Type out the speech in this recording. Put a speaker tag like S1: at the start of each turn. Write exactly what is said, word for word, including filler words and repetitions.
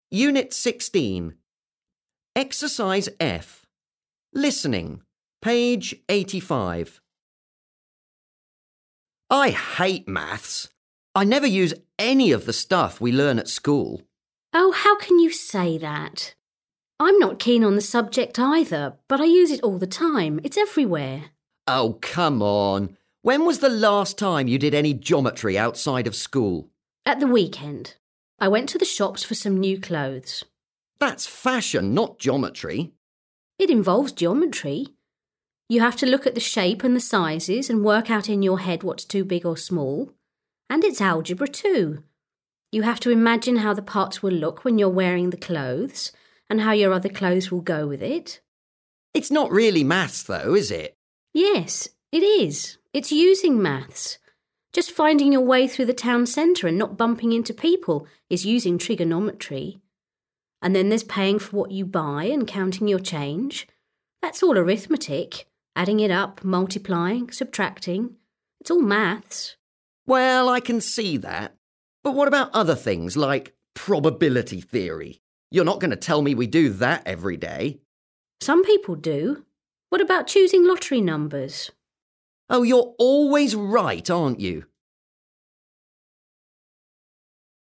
S1: Unit sixteen. Exercise F. Listening. Page eighty-five. I hate maths. I never use any of the stuff we learn at school.
S2: Oh, how can you say that? I'm not keen on the subject either, but I use it all the time. It's everywhere.
S1: Oh, come on. When was the last time you did any geometry outside of school?
S2: At the weekend. I went to the shops for some new clothes.
S1: That's fashion, not geometry.
S2: It involves geometry. You have to look at the shape and the sizes and work out in your head what's too big or small. And it's algebra too. You have to imagine how the parts will look when you're wearing the clothes and how your other clothes will go with it.
S1: It's not really maths though, is it?
S2: Yes, it is. It's using maths. Just finding your way through the town centre and not bumping into people is using trigonometry. And then there's paying for what you buy and counting your change. That's all arithmetic. Adding it up, multiplying, subtracting. It's all maths.
S1: Well, I can see that. But what about other things like probability theory? You're not going to tell me we do that every day.
S2: Some people do. What about choosing lottery numbers?
S1: Oh, you're always right, aren't you?